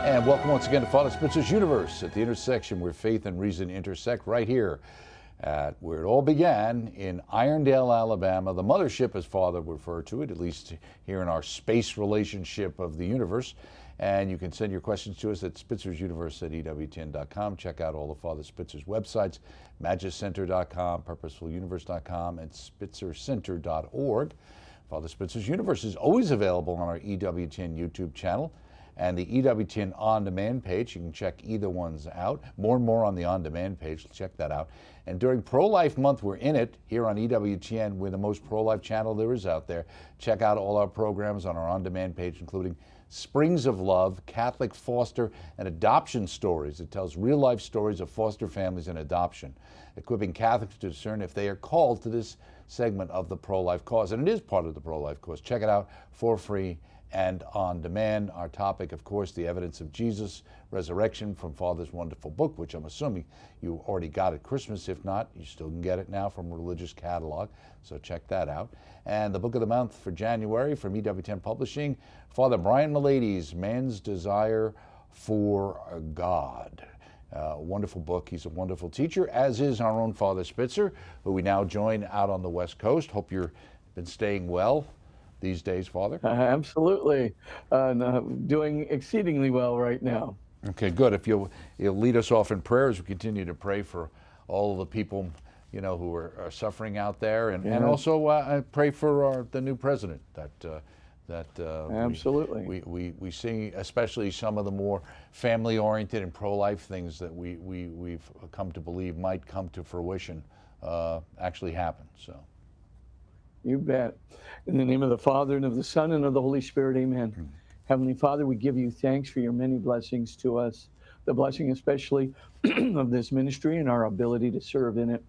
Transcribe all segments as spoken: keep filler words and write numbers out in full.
And welcome once again to Father Spitzer's Universe, at the intersection where faith and reason intersect, right here at where it all began in Irondale, Alabama. The mothership, as Father referred to it, at least here in our space relationship of the universe. And you can send your questions to us at spitzer'suniverse at E W T N dot com. Check out all of Father Spitzer's websites, magis center dot com, purposeful universe dot com, and spitzer center dot org. Father Spitzer's Universe is always available on our E W T N YouTube channel and the E W T N On Demand page. You can check either ones out. More and more on the On Demand page. Check that out. And during Pro-Life Month, we're in it here on E W T N. We're the most pro-life channel there is out there. Check out all our programs on our On Demand page, including Springs of Love, Catholic Foster and Adoption Stories. It tells real-life stories of foster families and adoption, equipping Catholics to discern if they are called to this segment of the pro-life cause. And it is part of the pro-life cause. Check it out for free and on demand. Our topic, of course, the evidence of Jesus' resurrection from Father's wonderful book, which I'm assuming you already got at Christmas. If not, you still can get it now from Religious Catalog, so check that out. And the book of the month for January from E W T N Publishing, Father Brian Mullades, Man's Desire for God. Uh, wonderful book. He's a wonderful teacher, as is our own Father Spitzer, who we now join out on the West Coast. Hope you've been staying well these days, Father? Uh, absolutely. Uh, no, doing exceedingly well right now. Okay, good. If you'll, you'll lead us off in prayer as we continue to pray for all of the people, you know, who are, are suffering out there, and, yeah. and also uh, pray for our, the new president that uh, that uh, absolutely we, we, we see, especially some of the more family-oriented and pro-life things that we, we, we've come to believe might come to fruition uh, actually happen. So. You bet. In the name of the Father, and of the Son, and of the Holy Spirit, amen. Mm-hmm. Heavenly Father, we give you thanks for your many blessings to us, the blessing especially of this ministry and our ability to serve in it.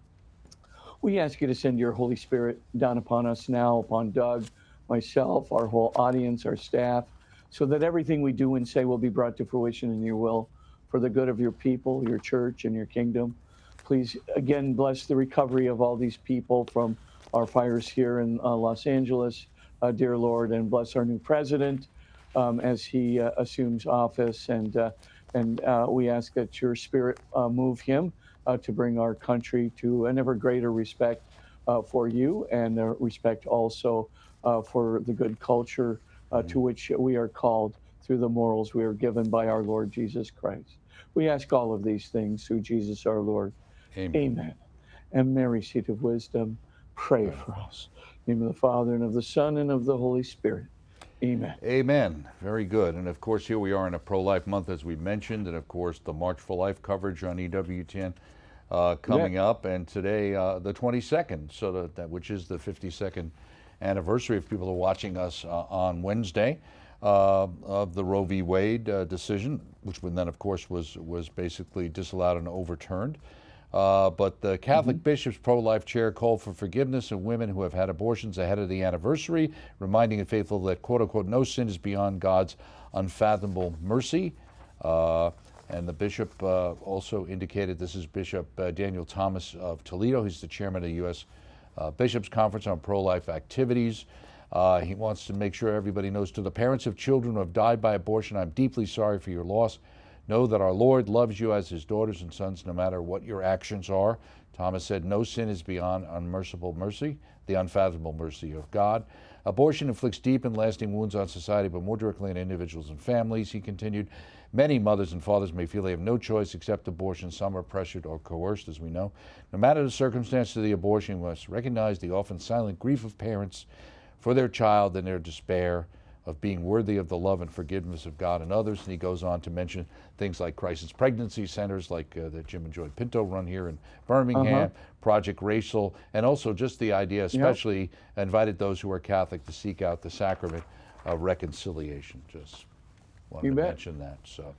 We ask you to send your Holy Spirit down upon us now, upon Doug, myself, our whole audience, our staff, so that everything we do and say will be brought to fruition in your will for the good of your people, your church, and your kingdom. Please, again, bless the recovery of all these people from our fires here in uh, Los Angeles, uh, dear Lord, and bless our new president um, as he uh, assumes office. And uh, and uh, we ask that your spirit uh, move him uh, to bring our country to an ever greater respect uh, for you, and uh, respect also uh, for the good culture uh, to which we are called through the morals we are given by our Lord Jesus Christ. We ask all of these things through Jesus our Lord. Amen. Amen. And Mary, seat of wisdom, pray for us. In the name of the Father, and of the Son, and of the Holy Spirit. Amen. Amen. Very good. And of course, here we are in a pro-life month, as we mentioned, and of course, the March for Life coverage on E W T N uh, coming yeah. up, and today, uh, the twenty-second, so that, that which is the fifty-second anniversary, if people are watching us uh, on Wednesday, uh, of the Roe v. Wade uh, decision, which then, of course, was was basically disallowed and overturned. Uh, but the Catholic mm-hmm. Bishops Pro-Life Chair called for forgiveness of women who have had abortions ahead of the anniversary, reminding the faithful that, quote-unquote, no sin is beyond God's unfathomable mercy. Uh, and the bishop uh, also indicated, this is Bishop uh, Daniel Thomas of Toledo. He's the chairman of the U S Uh, Bishops Conference on Pro-Life Activities. Uh, he wants to make sure everybody knows, to the parents of children who have died by abortion, I'm deeply sorry for your loss. Know that our Lord loves you as his daughters and sons, no matter what your actions are. Thomas said, no sin is beyond unmerciful mercy, the unfathomable mercy of God. Abortion inflicts deep and lasting wounds on society, but more directly on individuals and families. He continued, many mothers and fathers may feel they have no choice except abortion. Some are pressured or coerced, as we know. No matter the circumstances of the abortion, we must recognize the often silent grief of parents for their child and their despair of being worthy of the love and forgiveness of God and others. And he goes on to mention things like crisis pregnancy centers like uh, that Jim and Joy Pinto run here in Birmingham, uh-huh. Project Racial, and also just the idea, especially yep. invited those who are Catholic to seek out the sacrament of reconciliation. Just wanted you to bet. mention that. So,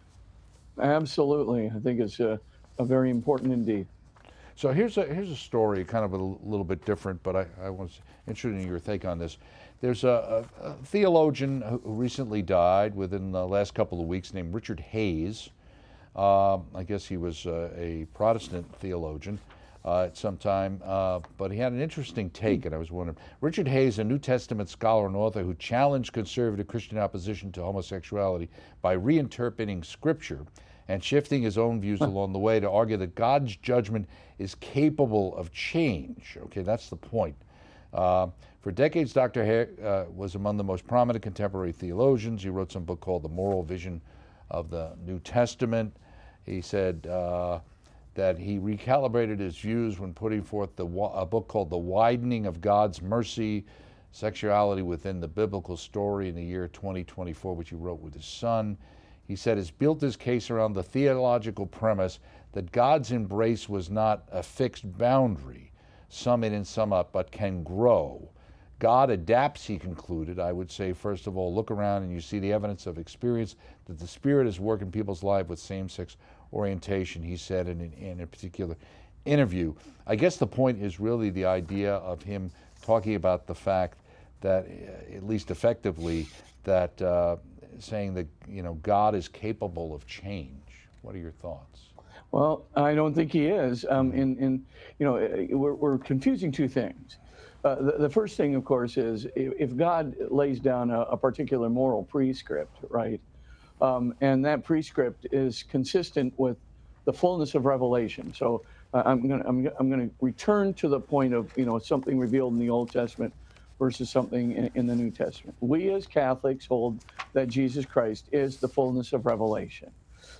absolutely. I think it's uh, a very important indeed. So here's a here's a story, kind of a little bit different, but I, I was interested in your take on this. There's a, a, a theologian who recently died within the last couple of weeks named Richard Hayes. Uh, I guess he was uh, a Protestant theologian. uh, at some time, uh, but he had an interesting take, and I was wondering. Richard Hayes, a New Testament scholar and author who challenged conservative Christian opposition to homosexuality by reinterpreting Scripture and shifting his own views along the way to argue that God's judgment is capable of change. Okay, that's the point. Uh, for decades, Doctor Hay uh, was among the most prominent contemporary theologians. He wrote some book called The Moral Vision of the New Testament. He said uh, that he recalibrated his views when putting forth the, a book called The Widening of God's Mercy, Sexuality Within the Biblical Story in the year twenty twenty-four, which he wrote with his son. He said has built his case around the theological premise that God's embrace was not a fixed boundary, sum in and sum up, but can grow. God adapts, he concluded. I would say, first of all, look around and you see the evidence of experience that the Spirit is working people's lives with same-sex orientation, he said in, in, in a particular interview. I guess the point is really the idea of him talking about the fact that, uh, at least effectively, that uh, saying that, you know, God is capable of change. What are your thoughts? Well, I don't think he is. Um, in, in, you know, we're, we're confusing two things. Uh, the, the first thing, of course, is if, if God lays down a, a particular moral prescript, right, um, and that prescript is consistent with the fullness of revelation. So uh, I'm going to I'm, I'm going to return to the point of, you know, something revealed in the Old Testament versus something in, in the New Testament. We as Catholics hold that Jesus Christ is the fullness of revelation.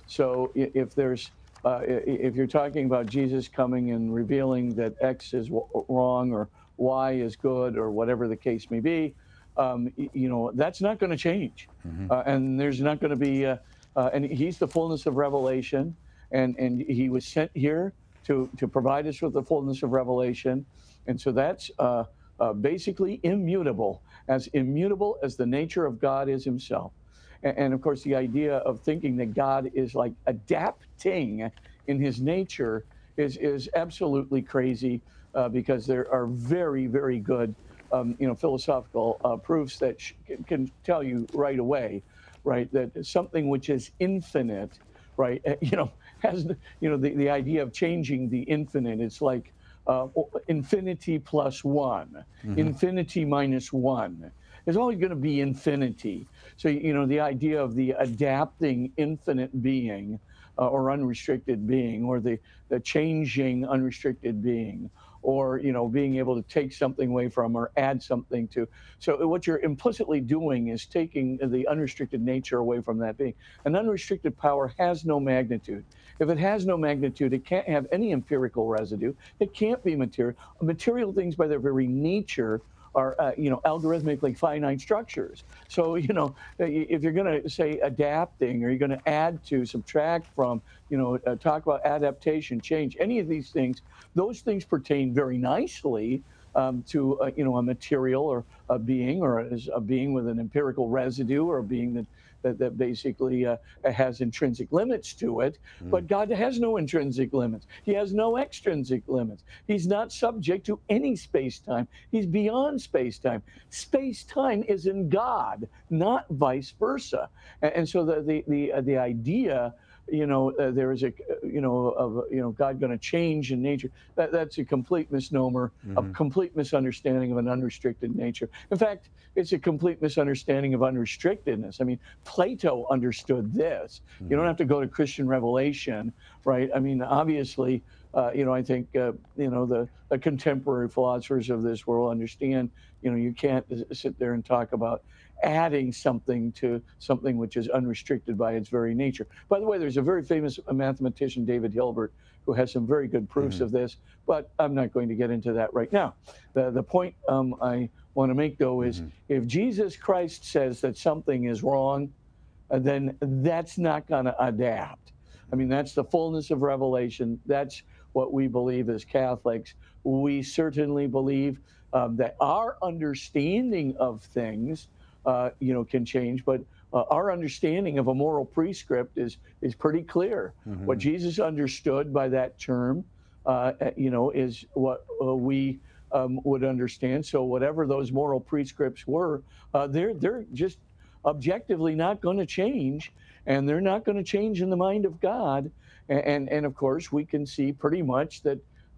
So if there's uh, if you're talking about Jesus coming and revealing that X is wrong or Y is good or whatever the case may be, um, you know, that's not going to change. Mm-hmm. uh, and there's not going to be, uh, uh, and he's the fullness of revelation, and, and he was sent here to, to provide us with the fullness of revelation. And so that's uh, uh, basically immutable, as immutable as the nature of God is himself. And, and of course, the idea of thinking that God is like adapting in his nature is, is absolutely crazy. Uh, because there are very, very good, um, you know, philosophical uh, proofs that sh can, can tell you right away, right, that something which is infinite, right, uh, you know, has, you know, the, the idea of changing the infinite. It's like uh, infinity plus one, mm-hmm. infinity minus one. There's always going to be infinity. So, you know, the idea of the adapting infinite being uh, or unrestricted being, or the, the changing unrestricted being, or, you know, being able to take something away from or add something to. So what you're implicitly doing is taking the unrestricted nature away from that being. An unrestricted power has no magnitude. If it has no magnitude, it can't have any empirical residue. It can't be material. Material things by their very nature are, uh, you know, algorithmically finite structures. So, you know, if you're going to say adapting, or you're going to add to, subtract from, you know, uh, talk about adaptation, change, any of these things, those things pertain very nicely um, to, uh, you know, a material or a being, or a, a being with an empirical residue, or a being that that, that basically uh, has intrinsic limits to it. Mm. But God has no intrinsic limits. He has no extrinsic limits. He's not subject to any space-time. He's beyond space-time. Space-time is in God, not vice versa. And, and so the the the, uh, the idea, you know, uh, there is a, you know, of, you know, God going to change in nature. That, that's a complete misnomer, mm-hmm. a complete misunderstanding of an unrestricted nature. In fact, it's a complete misunderstanding of unrestrictedness. I mean, Plato understood this. Mm-hmm. You don't have to go to Christian revelation, right? I mean, obviously, uh, you know, I think, uh, you know, the, the contemporary philosophers of this world understand, you know, you can't sit there and talk about adding something to something which is unrestricted by its very nature. By the way, there's a very famous mathematician, David Hilbert, who has some very good proofs mm-hmm. of this, but I'm not going to get into that right now. The, the point um, I want to make, though, is mm-hmm. if Jesus Christ says that something is wrong, uh, then that's not going to adapt. I mean, that's the fullness of revelation. That's what we believe as Catholics. We certainly believe um, that our understanding of things Uh, you know, can change, but uh, our understanding of a moral prescript is is pretty clear. Mm-hmm. What Jesus understood by that term, uh, you know, is what uh, we um, would understand. So whatever those moral prescripts were, uh, they're they're just objectively not going to change, and they're not going to change in the mind of God. And, and and of course, we can see pretty much that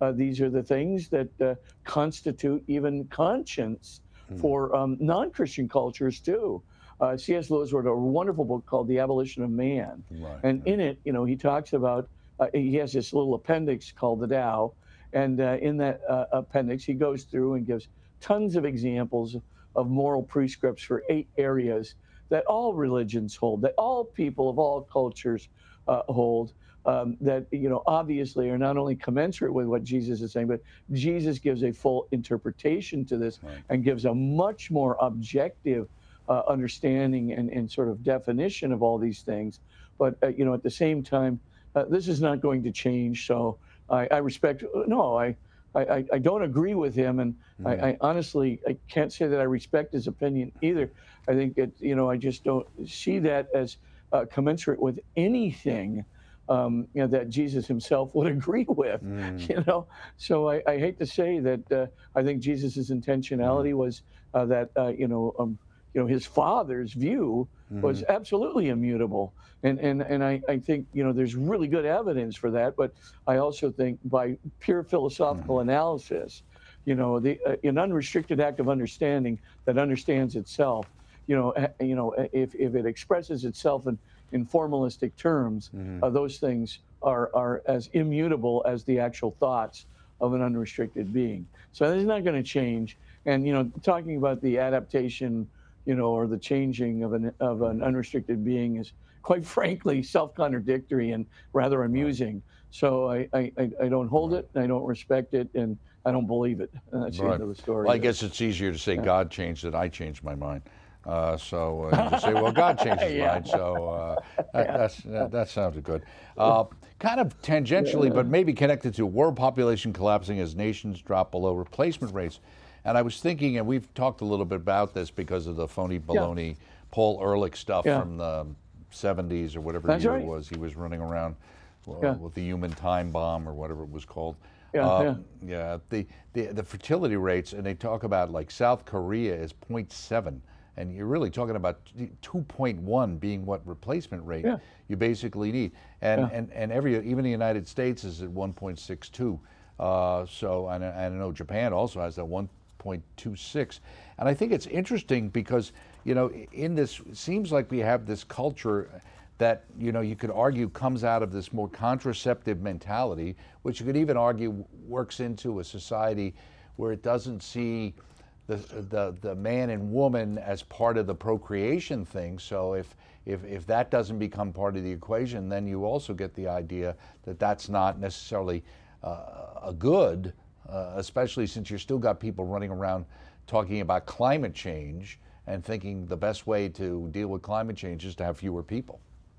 uh, these are the things that uh, constitute even conscience for um, non-Christian cultures too. Uh, C S. Lewis wrote a wonderful book called The Abolition of Man. Right. And right. in it, you know, he talks about, uh, he has this little appendix called the Tao. And uh, in that uh, appendix, he goes through and gives tons of examples of moral prescripts for eight areas that all religions hold, that all people of all cultures uh, hold, um, that, you know, obviously are not only commensurate with what Jesus is saying, but Jesus gives a full interpretation to this Right. and gives a much more objective uh, understanding and, and sort of definition of all these things. But, uh, you know, at the same time, uh, this is not going to change. So I, I respect, no, I, I, I don't agree with him. And Mhm. I, I honestly, I can't say that I respect his opinion either. I think it, you know, I just don't see that as uh, commensurate with anything um, you know, that Jesus himself would agree with, Mm. you know. So I, I hate to say that uh, I think Jesus's intentionality was uh, that, uh, you know, um, you know, his Father's view was absolutely immutable. And, and, and I, I think, you know, there's really good evidence for that. But I also think by pure philosophical analysis, you know, the, uh, an unrestricted act of understanding that understands itself, you know, uh, you know, if, if it expresses itself in, in formalistic terms, uh, those things are, are as immutable as the actual thoughts of an unrestricted being. So this is not going to change. And, you know, talking about the adaptation, you know, or the changing of an, of an unrestricted being is, quite frankly, self-contradictory and rather amusing. So I, I, I I don't hold it, I don't respect it, and I don't believe it. And that's the Right. end of the story. Well, I there. guess it's easier to say God changed it. I changed my mind. Uh, so uh, you just say, well, God changed his Yeah. mind. So uh, that, that's, that, that sounded good. Uh, kind of tangentially, but maybe connected to world population collapsing as nations drop below replacement rates. And I was thinking, and we've talked a little bit about this because of the phony baloney Paul Ehrlich stuff Yeah. from the seventies or whatever That's year right. it was. He was running around uh, Yeah. with the human time bomb or whatever it was called. Yeah, Uh, yeah. The, the the fertility rates, and they talk about like South Korea is zero point seven, and you're really talking about two point one being what replacement rate Yeah. you basically need. And Yeah. and and every even the United States is at one point six two. Uh, so and, I- and I know Japan also has that one point two six. And I think it's interesting because, you know, in this, it seems like we have this culture that, you know, you could argue comes out of this more contraceptive mentality, which you could even argue works into a society where it doesn't see the, the, the man and woman as part of the procreation thing. So if, if, if that doesn't become part of the equation, then you also get the idea that that's not necessarily uh, a good, uh, especially since you're still got people running around talking about climate change and thinking the best way to deal with climate change is to have fewer people.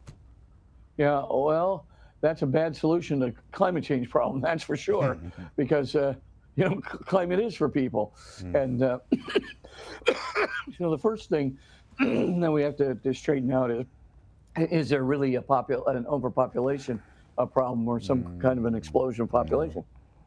Yeah, well, that's a bad solution to climate change problem, that's for sure, because uh, you know, c- climate is for people, and uh, you know, the first thing that we have to, to straighten out is: is there really a popul an overpopulation a problem or some kind of an explosion of population?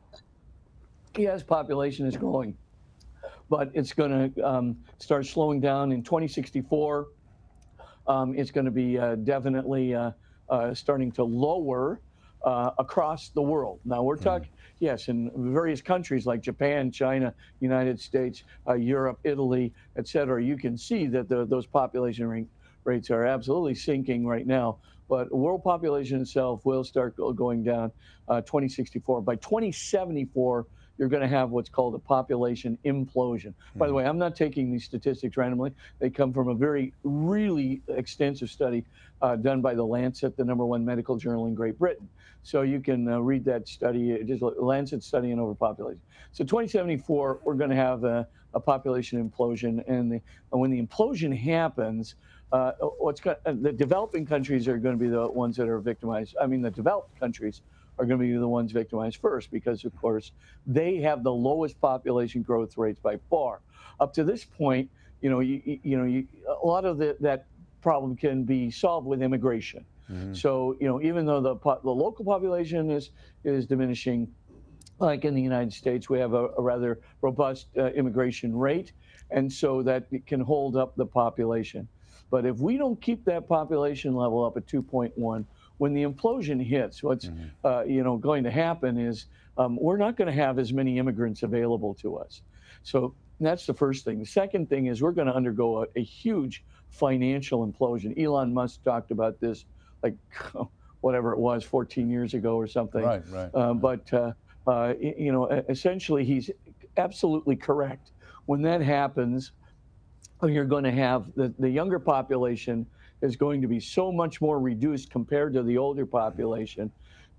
Yes, population is growing, but it's going to um, start slowing down in twenty sixty-four. Um, it's going to be uh, definitely uh, uh, starting to lower uh, across the world. Now we're talking, yes, in various countries like Japan, China, United States, uh, Europe, Italy, et cetera. You can see that the, those population rate, rates are absolutely sinking right now. But world population itself will start go- going down uh, twenty sixty-four. By twenty seventy-four, you're going to have what's called a population implosion. By the way, I'm not taking these statistics randomly. They come from a very, really extensive study uh, done by the Lancet, the number one medical journal in Great Britain. So you can uh, read that study, just Lancet study on overpopulation. So twenty seventy-four, we're going to have a, a population implosion. And, the, and when the implosion happens, uh, what's got, uh, the developing countries are going to be the ones that are victimized. I mean, the developed countries are going to be the ones victimized first because, of course, they have the lowest population growth rates by far. Up to this point, you know, you, you you know, you, a lot of the, that problem can be solved with immigration. So, you know, even though the po- the local population is is diminishing, like in the United States, we have a, a rather robust uh, immigration rate, and so that it can hold up the population. But if we don't keep that population level up at two point one, when the implosion hits, what's uh, you know going to happen is um, we're not going to have as many immigrants available to us. So that's the first thing. The second thing is we're going to undergo a, a huge financial implosion. Elon Musk talked about this like whatever it was, fourteen years ago or something. Right, right. Uh, but, uh, uh, you know, essentially he's absolutely correct. When that happens, you're going to have the, the younger population is going to be so much more reduced compared to the older population.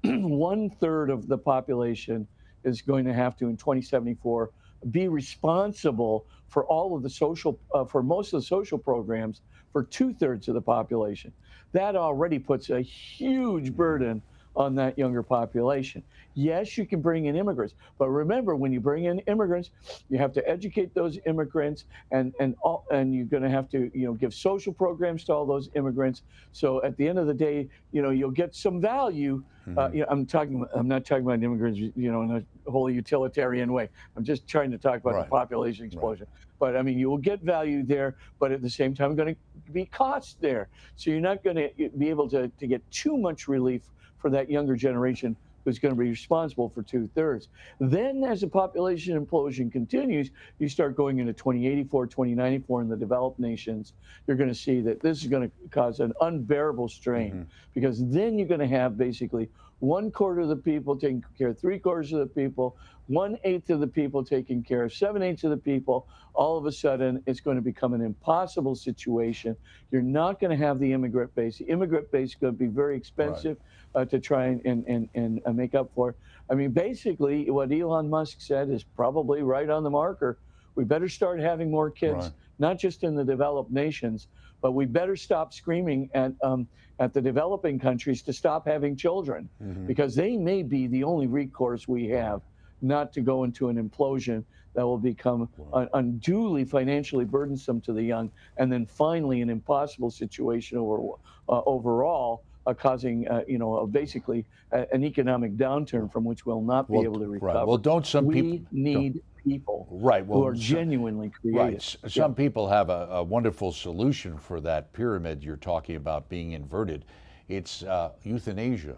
One third of the population is going to have to, in twenty seventy-four, be responsible for all of the social, uh, for most of the social programs for two thirds of the population. That already puts a huge burden on that younger population. Yes, you can bring in immigrants, but remember, when you bring in immigrants, you have to educate those immigrants, and and all, and you're going to have to, you know, give social programs to all those immigrants. So at the end of the day, you know, you'll get some value. Mm-hmm. uh, you know, I'm talking. I'm not talking about immigrants, you know, in a wholly utilitarian way. I'm just trying to talk about right. the population explosion. Right. But I mean, you will get value there, but at the same time, going to be costs there. So you're not going to be able to to get too much relief for that younger generation who's going to be responsible for two thirds. Then as the population implosion continues, you start going into twenty eighty-four, twenty ninety-four in the developed nations. You're going to see that this is going to cause an unbearable strain, mm-hmm. because then you're going to have basically one quarter of the people taking care of three quarters of the people, one eighth of the people taking care of seven eighths of the people. All of a sudden, it's going to become an impossible situation. You're not going to have the immigrant base. The immigrant base is going to be very expensive right. uh, to try and, and, and, and uh, make up for. I mean, basically, what Elon Musk said is probably right on the marker. We better start having more kids, right. not just in the developed nations, but we better stop screaming at um, at the developing countries to stop having children, mm-hmm. because they may be the only recourse we have not to go into an implosion that will become wow. un- unduly financially burdensome to the young, and then finally an impossible situation over, uh, overall, uh, causing uh, you know uh, basically uh, an economic downturn from which we'll not be well, able to recover. Right. Well, don't some we people need don't. people right. well, who are genuinely creative. Right. Some yeah. people have a, a wonderful solution for that pyramid you're talking about being inverted. It's uh, euthanasia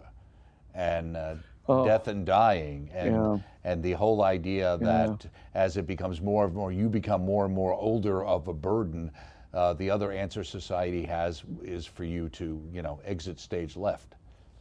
and uh, oh. death and dying, and yeah. and the whole idea that yeah. as it becomes more and more, you become more and more older of a burden. Uh, the other answer society has is for you to, you know, exit stage left.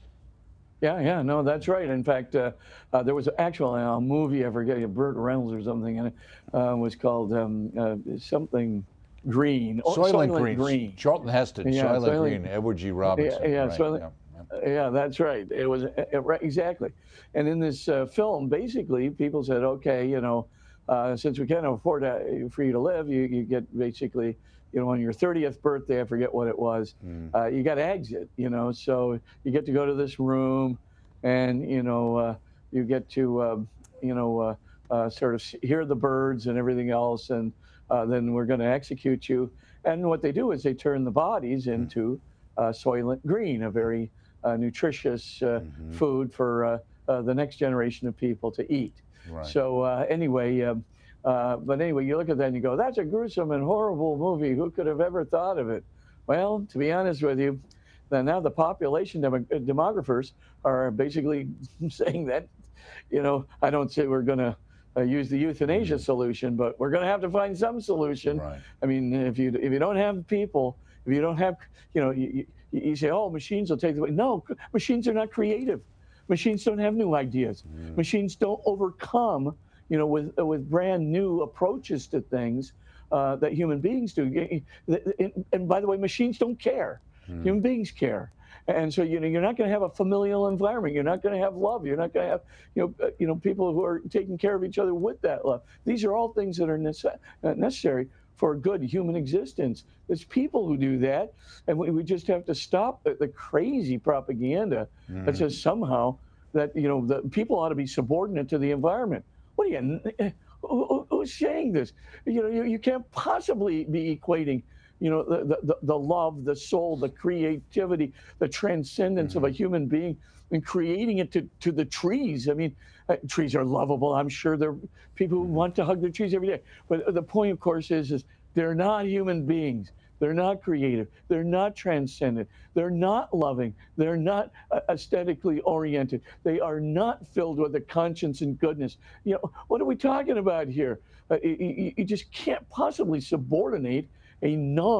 Yeah, yeah, no, that's right. In fact, uh, uh, there was actually a movie, I forget, Burt Reynolds or something, and it uh, was called um, uh, something Green. Oh, Soylent, Soylent Green. Green. Charlton Heston, yeah, Soylent, Soylent Green, Edward G. Robinson. Yeah, yeah, right. Soylent, yeah, yeah. yeah, that's right. It was uh, right, exactly. And in this uh, film, basically, people said, okay, you know, uh, since we can't afford to, for you to live, you, you get basically, you know, on your thirtieth birthday, I forget what it was, mm. uh, you got to exit, you know, so you get to go to this room, and, you know, uh, you get to, uh, you know, uh, uh, sort of hear the birds and everything else, and uh, then we're going to execute you. And what they do is they turn the bodies into uh, Soylent Green, a very uh, nutritious uh, mm-hmm. food for uh, uh, the next generation of people to eat. Right. So uh, anyway, uh, uh, but anyway, you look at that and you go, that's a gruesome and horrible movie. Who could have ever thought of it? Well, to be honest with you, then now the population dem- demographers are basically saying that, you know, I don't say we're going to uh, use the euthanasia mm-hmm. solution, but we're going to have to find some solution. Right. I mean, if you if you don't have people, if you don't have, you know, you, you, you say, oh, machines will take the way. No, machines are not creative. Machines don't have new ideas. Mm. Machines don't overcome, you know, with with brand new approaches to things uh, that human beings do. And by the way, machines don't care. Mm. Human beings care. And so, you know, you're not going to have a familial environment. You're not going to have love. You're not going to have, you know, uh, you know, people who are taking care of each other with that love. These are all things that are nece- necessary for a good human existence. There's people who do that, and we, we just have to stop the, the crazy propaganda mm. that says somehow that, you know, the people ought to be subordinate to the environment. What are you, who, who's saying this? You know, you, you can't possibly be equating, you know, the, the, the love, the soul, the creativity, the transcendence mm-hmm. of a human being, and creating it to, to the trees. I mean, uh, trees are lovable. I'm sure there are people who want to hug their trees every day. But the point, of course, is, is they're not human beings. They're not creative. They're not transcendent. They're not loving. They're not uh, aesthetically oriented. They are not filled with a conscience and goodness. You know, what are we talking about here? Uh, you, you just can't possibly subordinate a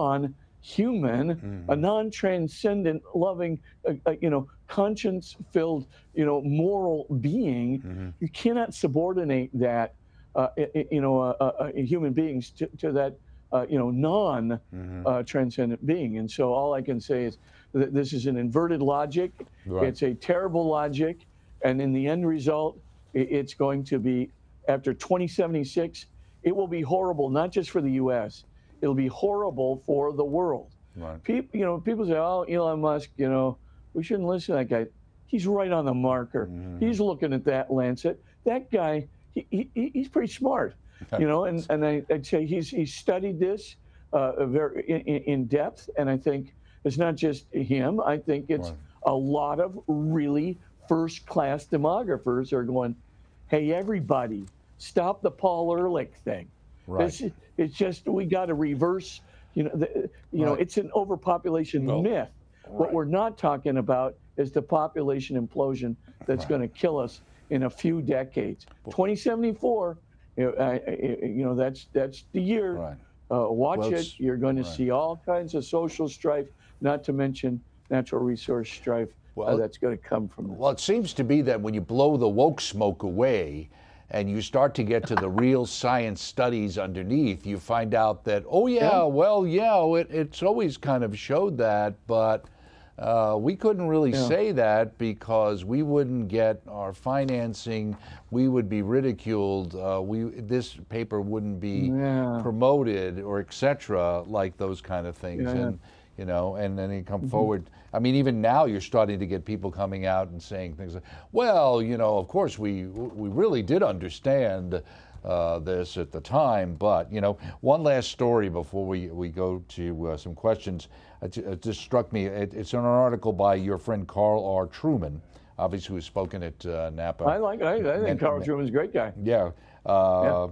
non-human, Mm-hmm. a non-transcendent, loving, uh, uh, you know, conscience-filled, you know, moral being. Mm-hmm. You cannot subordinate that, uh, you know, uh, uh, human beings to, to that. Uh, you know, non-transcendent Mm-hmm. uh, being. And so all I can say is that this is an inverted logic. Right. It's a terrible logic. And in the end result, it's going to be, after twenty seventy-six, it will be horrible, not just for the U S. It'll be horrible for the world. Right. People, you know, people say, oh, Elon Musk, you know, we shouldn't listen to that guy. He's right on the marker. Mm-hmm. He's looking at that Lancet. That guy, he, he, he's pretty smart. You know, and, and I, I'd say he's he's studied this uh, very in, in depth, and I think it's not just him. I think it's Right. a lot of really first-class demographers are going, "Hey, everybody, stop the Paul Ehrlich thing. Right. This, it's just we got to reverse. You know, the, you know, Right. it's an overpopulation No. myth. What Right. we're not talking about is the population implosion that's Right. going to kill us in a few decades. twenty seventy-four. You know, I, I, you know, that's that's the year. Right. Uh, watch Well, it. it's- You're going to right. see all kinds of social strife, not to mention natural resource strife uh, Well- that's going to come from this. Well, it seems to be that when you blow the woke smoke away and you start to get to the real science studies underneath, you find out that, oh, yeah, Yeah. well, yeah, it, it's always kind of showed that, but uh, we couldn't really Yeah. say that because we wouldn't get our financing, we would be ridiculed, uh, we this paper wouldn't be Yeah. promoted, or et cetera, like those kind of things. Yeah, yeah. And you know, and then they come Mm-hmm. forward. I mean, even now you're starting to get people coming out and saying things like, well, you know, of course we we really did understand uh, this at the time, but, you know, one last story before we, we go to uh, some questions. It, it just struck me, it, it's in an article by your friend Carl R. Truman, obviously who's spoken at uh, Napa. I like. I, I think And- Carl Truman's a great guy. Yeah. Uh,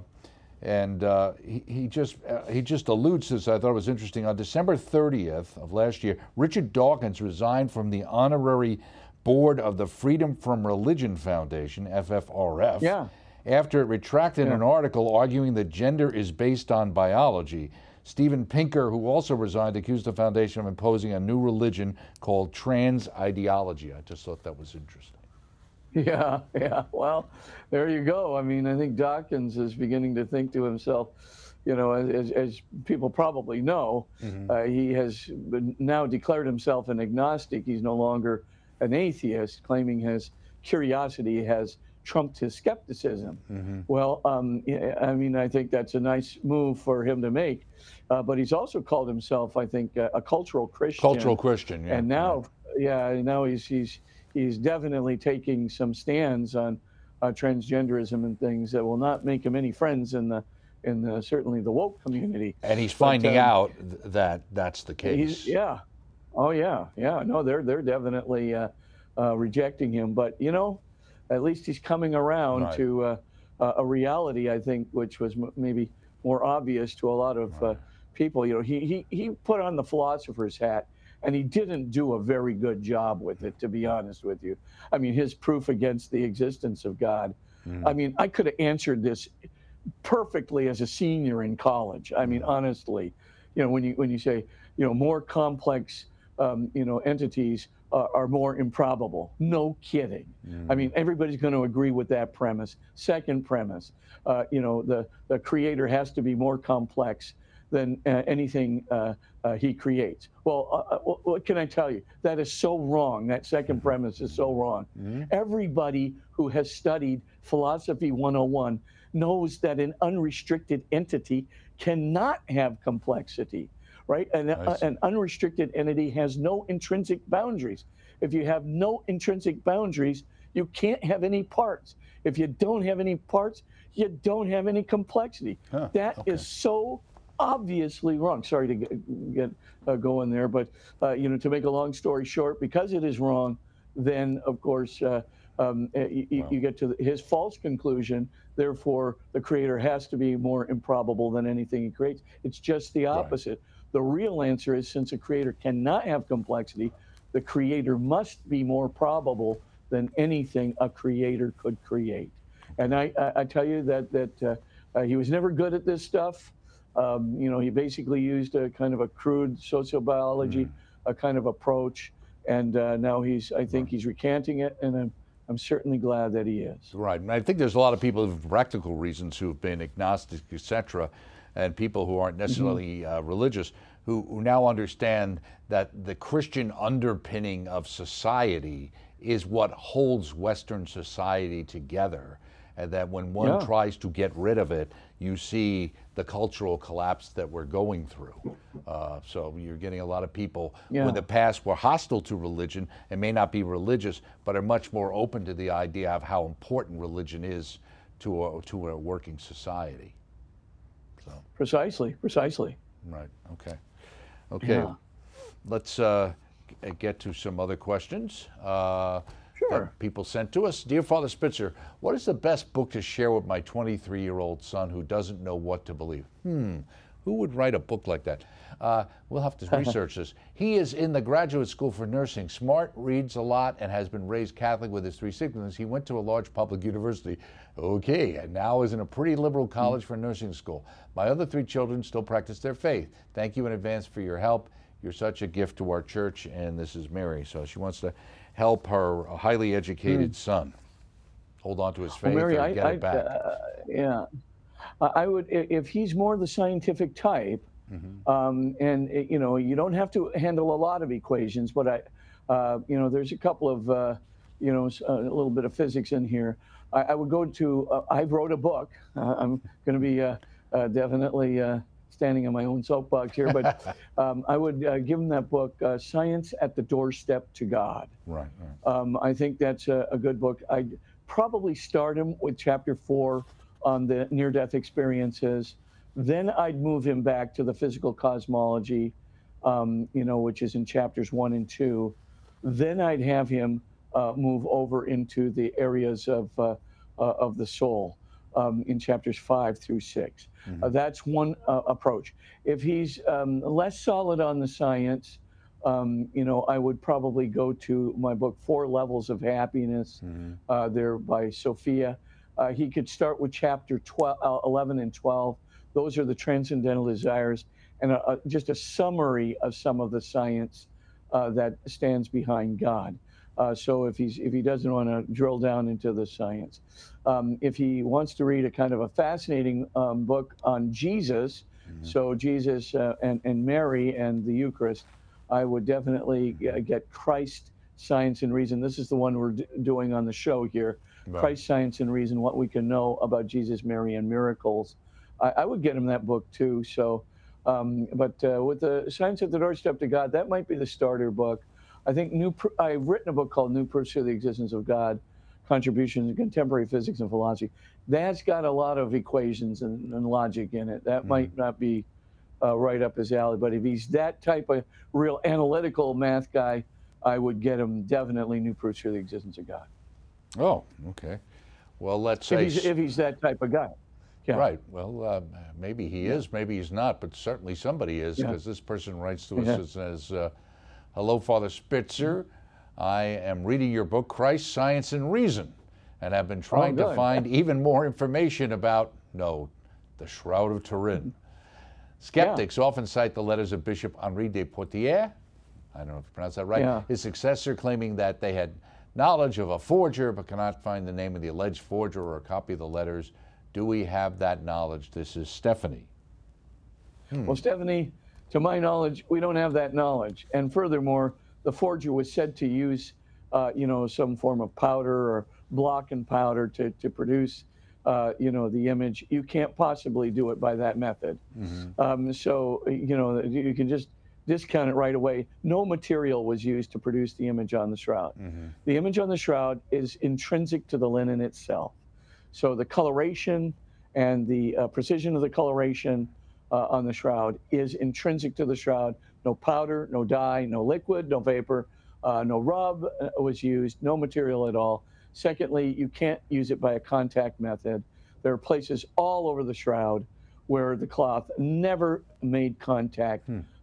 And uh, he, he just uh, he just alludes to this. I thought it was interesting. On December thirtieth of last year, Richard Dawkins resigned from the honorary board of the Freedom from Religion Foundation, F F R F, Yeah. after it retracted Yeah. an article arguing that gender is based on biology. Steven Pinker, who also resigned, accused the foundation of imposing a new religion called trans ideology. I just thought that was interesting. Yeah, yeah. Well, there you go. I mean, I think Dawkins is beginning to think to himself, you know, as, as people probably know, Mm-hmm. uh, he has been now declared himself an agnostic. He's no longer an atheist, claiming his curiosity has trumped his skepticism. Mm-hmm. Well, um, yeah, I mean, I think that's a nice move for him to make. Uh, but he's also called himself, I think, a, a cultural Christian. Cultural Christian, yeah. And now, yeah, now he's he's he's definitely taking some stands on uh, transgenderism and things that will not make him any friends in the in the certainly the woke community. And he's But, finding um, out th- that that's the case. He's, yeah, oh yeah, yeah. No, they're they're definitely uh, uh, rejecting him. But you know, at least he's coming around Right. to uh, uh, a reality, I think, which was m- maybe more obvious to a lot of uh, people. You know, he he he put on the philosopher's hat. And he didn't do a very good job with it, to be honest with you. I mean, his proof against the existence of God. I mean, I could have answered this perfectly as a senior in college. I mean, honestly, you know, when you when you say, you know, more complex, um, you know, entities are, are more improbable. No kidding. I mean, everybody's going to agree with that premise. Second premise, uh, you know, the the creator has to be more complex than uh, anything uh, uh, he creates. Well, uh, what, what can I tell you? That is so wrong. That second premise is so wrong. Everybody who has studied Philosophy one oh one knows that an unrestricted entity cannot have complexity, right? An, I see. an unrestricted entity has no intrinsic boundaries. If you have no intrinsic boundaries, you can't have any parts. If you don't have any parts, you don't have any complexity. Huh, That is okay. so obviously wrong. Sorry to get, get uh, going there, but uh, you know, to make a long story short, because it is wrong, then of course uh, um, you, Wow. you get to his false conclusion. Therefore, the creator has to be more improbable than anything he creates. It's just the opposite. The real answer is, since a creator cannot have complexity, the creator must be more probable than anything a creator could create. And I, I, I tell you that that uh, uh, he was never good at this stuff. Um, you know, he basically used a kind of a crude sociobiology Mm. a kind of approach, and uh, now he's, I think he's recanting it, and I'm, I'm certainly glad that he is. Right, and I think there's a lot of people for practical reasons who've been agnostic, et cetera, and people who aren't necessarily uh, religious, who, who now understand that the Christian underpinning of society is what holds Western society together, and that when one Yeah. tries to get rid of it, you see the cultural collapse that we're going through. Uh, so you're getting a lot of people Yeah. who in the past were hostile to religion and may not be religious, but are much more open to the idea of how important religion is to a, to a working society. So, Precisely, precisely. right, okay. Okay, Yeah. let's uh, g- get to some other questions. Uh, Sure. that people sent to us. Dear Father Spitzer, what is the best book to share with my twenty-three-year-old son who doesn't know what to believe? Hmm, who would write a book like that? Uh, we'll have to research this. He is in the graduate school for nursing, smart, reads a lot, and has been raised Catholic with his three siblings. He went to a large public university. Okay, and now is in a pretty liberal college for nursing school. My other three children still practice their faith. Thank you in advance for your help. You're such a gift to our church, and this is Mary. So she wants to help her highly educated son hold on to his faith Well, Mary, or I, get I it back. uh, yeah, I I would, i- if he's more the scientific type, um, and uh, you know, you don't have to handle a lot of equations, but I, uh, you know, there's a couple of, uh, you know, s- a little bit of physics in here. I, I would go to, uh, I wrote a book. Uh, I'm going to be uh, uh, definitely uh, standing on my own soapbox here, but um, I would uh, give him that book, uh, Science at the Doorstep to God. Right, right. Um, I think that's a, a good book. I'd probably start him with chapter four on the near-death experiences. Then I'd move him back to the physical cosmology, um, you know, which is in chapters one and two. Then I'd have him uh, move over into the areas of uh, uh, of the soul um, in chapters five through six. Uh, that's one uh, approach. If he's um, less solid on the science, um, you know, I would probably go to my book, Four Levels of Happiness, uh, there by Sophia. Uh, he could start with chapter twelve, uh, eleven and twelve. Those are the transcendental desires, and a, a, just a summary of some of the science uh, that stands behind God. Uh, so if he's if he doesn't want to drill down into the science, um, if he wants to read a kind of a fascinating um, book on Jesus, so Jesus uh, and and Mary and the Eucharist, I would definitely uh, get Christ, Science and Reason. This is the one we're d- doing on the show here. Right. Christ, Science and Reason: What We Can Know About Jesus, Mary, and Miracles. I, I would get him that book too. So, um, but uh, with the Science at the Doorstep to God, that might be the starter book. I think new. Pr- I've written a book called New Proofs of the Existence of God: Contributions in Contemporary Physics and Philosophy. That's got a lot of equations and, and logic in it. That might not be uh, right up his alley. But if he's that type of real analytical math guy, I would get him definitely New Proofs for the Existence of God. Oh, okay. Well, let's If say... he's, if he's that type of guy. Yeah. Right. Well, uh, maybe he is, maybe he's not, but certainly somebody is, Yeah. because this person writes to us Yeah. and says, uh, hello, Father Spitzer. I am reading your book, Christ, Science, and Reason, and have been trying to good. find even more information about, no, the Shroud of Turin. Skeptics often cite the letters of Bishop Henri de Poitiers, I don't know if you pronounce that right, Yeah. his successor, claiming that they had knowledge of a forger but cannot find the name of the alleged forger or a copy of the letters. Do we have that knowledge? This is Stephanie. Well, Stephanie, to my knowledge, we don't have that knowledge. And furthermore, the forger was said to use, uh, you know, some form of powder or block and powder to, to produce, uh, you know, the image. You can't possibly do it by that method. Um, so, you know, you can just discount it right away. No material was used to produce the image on the shroud. The image on the shroud is intrinsic to the linen itself. So the coloration and the uh, precision of the coloration uh, on the shroud is intrinsic to the shroud. No powder, no dye, no liquid, no vapor, uh, no rub uh, was used, no material at all. Secondly, you can't use it by a contact method. There are places all over the shroud where the cloth never made contact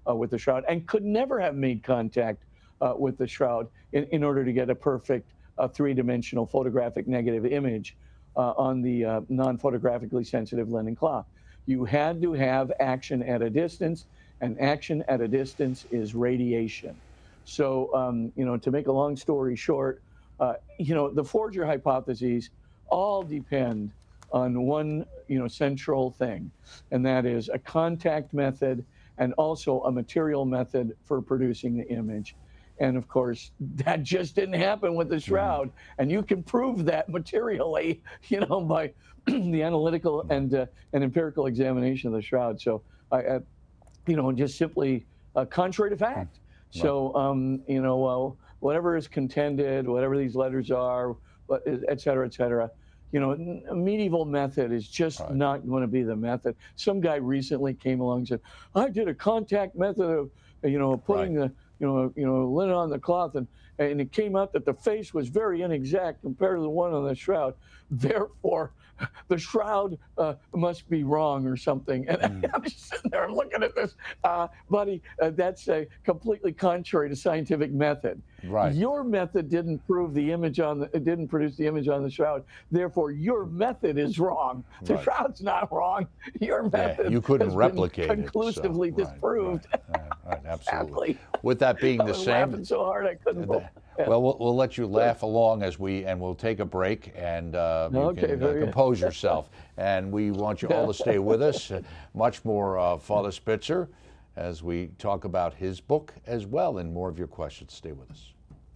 uh, with the shroud and could never have made contact uh, with the shroud in, in order to get a perfect uh, three-dimensional photographic negative image uh, on the uh, non-photographically sensitive linen cloth. You had to have action at a distance, and action at a distance is radiation. So, um, you know, to make a long story short, uh, you know, the forger hypotheses all depend on one, you know, central thing, and that is a contact method and also a material method for producing the image. And of course, that just didn't happen with the shroud. Mm-hmm. And you can prove that materially, you know, by the analytical and uh, and empirical examination of the shroud. So, I, uh, you know, just simply uh, contrary to fact. Mm-hmm. So, um, you know, uh, whatever is contended, whatever these letters are, et cetera, et cetera, you know, a medieval method is just right. not going to be the method. Some guy recently came along and said, I did a contact method of, you know, putting right. the, you know, you know, linen on the cloth, and, and it came out that the face was very inexact compared to the one on the shroud. Therefore, the shroud uh, must be wrong or something. And mm. I'm just sitting there looking at this, uh, buddy, uh, that's uh, completely contrary to scientific method. Right. Your method didn't prove the image on the, it didn't produce the image on the shroud. Therefore, your method is wrong. The right. shroud's not wrong. Your method yeah, you couldn't has replicate been conclusively it, so, disproved. Right, right, right, absolutely. Exactly. With that being I the was same, laughing so hard I couldn't. The, yeah. Well, well, we'll let you laugh along as we, and we'll take a break, and uh, you okay, can uh, compose yourself. And we want you all to stay with us. Uh, much more uh, Father Spitzer as we talk about his book as well, and more of your questions. Stay with us.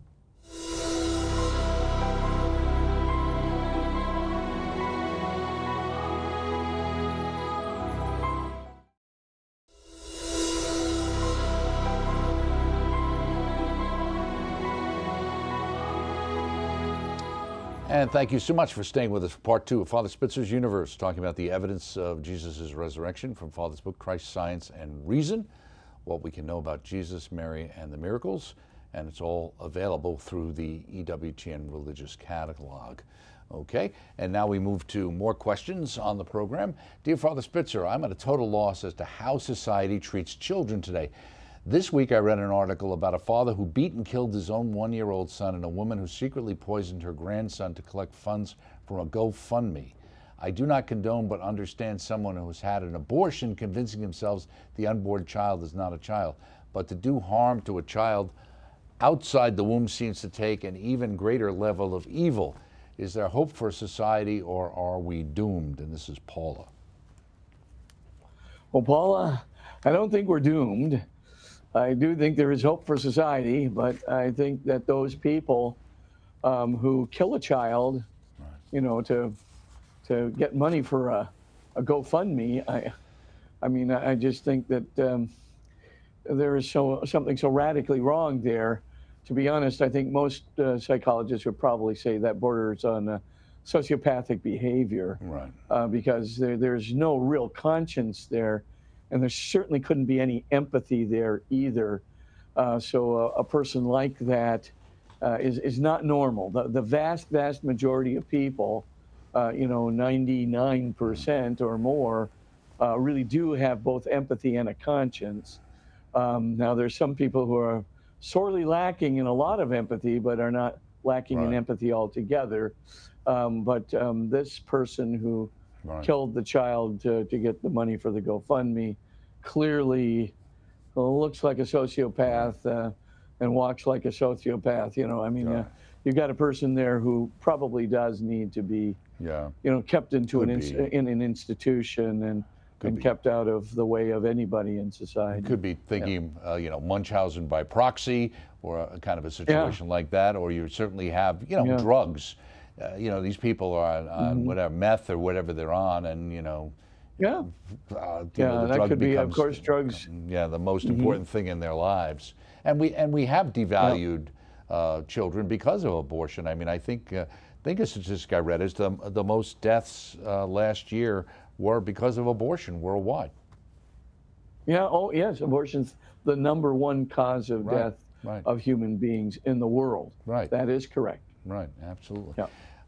And thank you so much for staying with us for part two of Father Spitzer's Universe, talking about the evidence of Jesus' resurrection from Father's book, Christ, Science, and Reason, what we can know about Jesus, Mary, and the miracles. And it's all available through the E W T N Religious Catalog. Okay, and now we move to more questions on the program. Dear Father Spitzer, I'm at a total loss as to how society treats children today. This week I read an article about a father who beat and killed his own one-year-old son and a woman who secretly poisoned her grandson to collect funds from a GoFundMe. I do not condone but understand someone who has had an abortion convincing themselves the unborn child is not a child. But to do harm to a child outside the womb seems to take an even greater level of evil. Is there hope for society, or are we doomed? And this is Paula. Well, Paula, I don't think we're doomed. I do think there is hope for society, but I think that those people um, who kill a child, right. you know, to to get money for a, a GoFundMe, I, I mean, I just think that um, there is so something so radically wrong there. To be honest, I think most uh, psychologists would probably say that borders on uh, sociopathic behavior, right? Uh, because there, there's no real conscience there. And there certainly couldn't be any empathy there either. Uh, so a, a person like that uh, is, is not normal. The, the vast, vast majority of people, uh, you know, ninety-nine percent or more, uh, really do have both empathy and a conscience. Um, now, there's some people who are sorely lacking in a lot of empathy, but are not lacking right. in empathy altogether. Um, but um, this person who Right. killed the child to, to get the money for the GoFundMe clearly looks like a sociopath uh, and walks like a sociopath. You know, I mean, right. uh, you've got a person there who probably does need to be, yeah. you know, kept into an inst- in an institution and Could and be. kept out of the way of anybody in society. Could be thinking, yeah. uh, you know, Munchausen by proxy, or a kind of a situation yeah. like that, or you certainly have, you know, yeah. drugs. Uh, you know, these people are on, on mm-hmm. whatever meth or whatever they're on, and you know, yeah, uh, you yeah, know, the that drug could be, becomes, of course, drugs. Yeah, the most mm-hmm. important thing in their lives, and we and we have devalued yeah. uh, children because of abortion. I mean, I think uh, I think a statistic I read is the the most deaths uh, last year were because of abortion worldwide. Yeah. Oh, yes, abortion's the number one cause of right. death right. of human beings in the world. Right. That is correct. Right. Absolutely. Yeah.